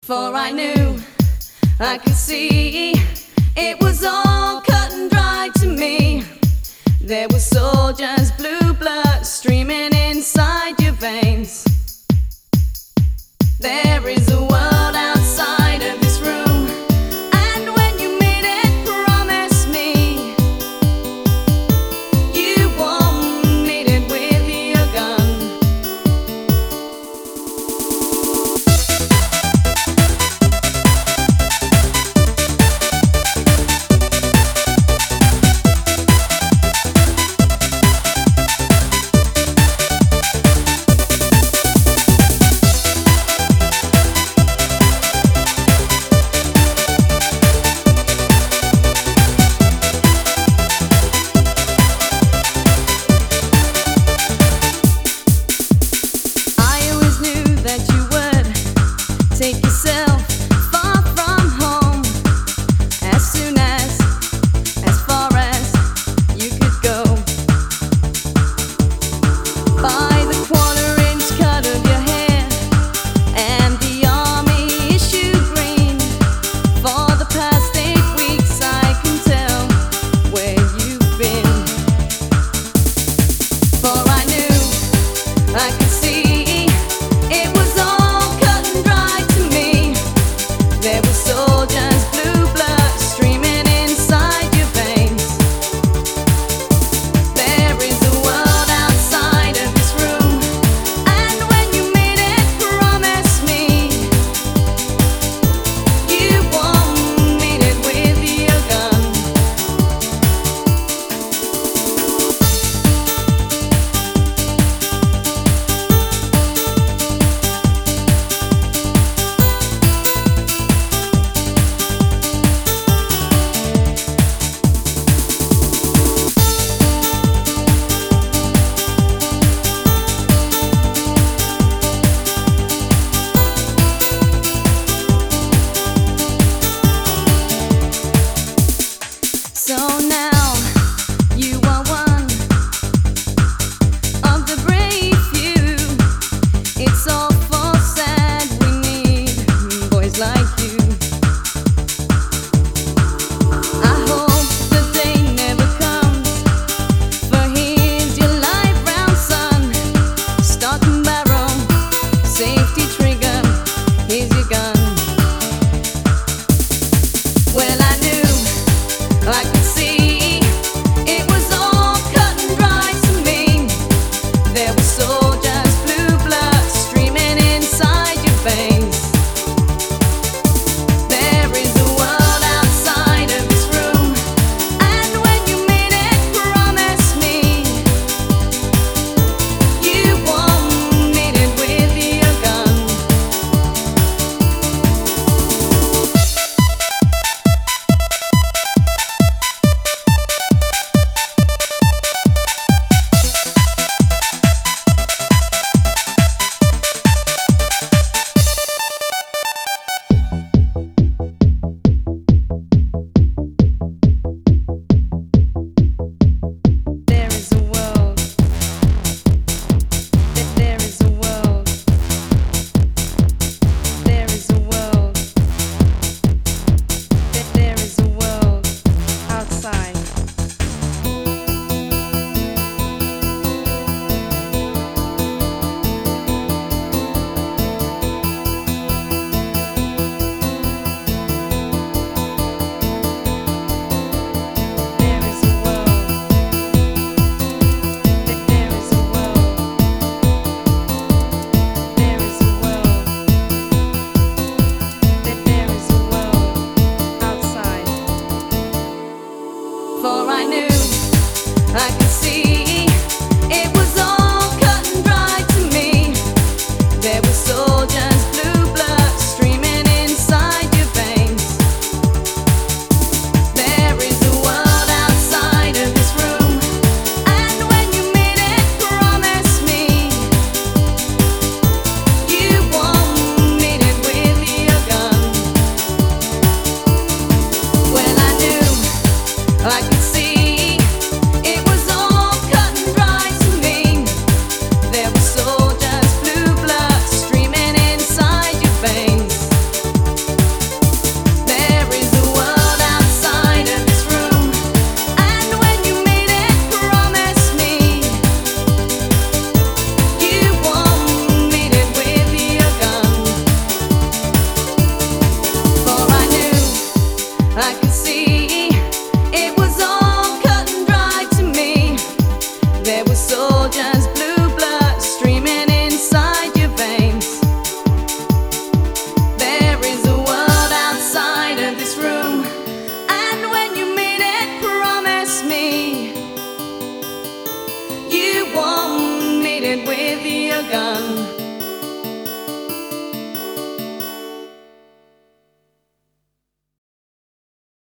For I knew, I could see, it was all cut and dry to me. There was soldiers' blue blood streaming inside your veins. There is a world outside of this room, and when you meet it, promise me you won't meet it with your gun. Take yourself far from home, as far as you could go. By the quarter-inch cut of your hair and the army issue green, for the past 8 weeks I can tell where you've been. For I knew, I could see, it was all cut and dry to me. There were soldiers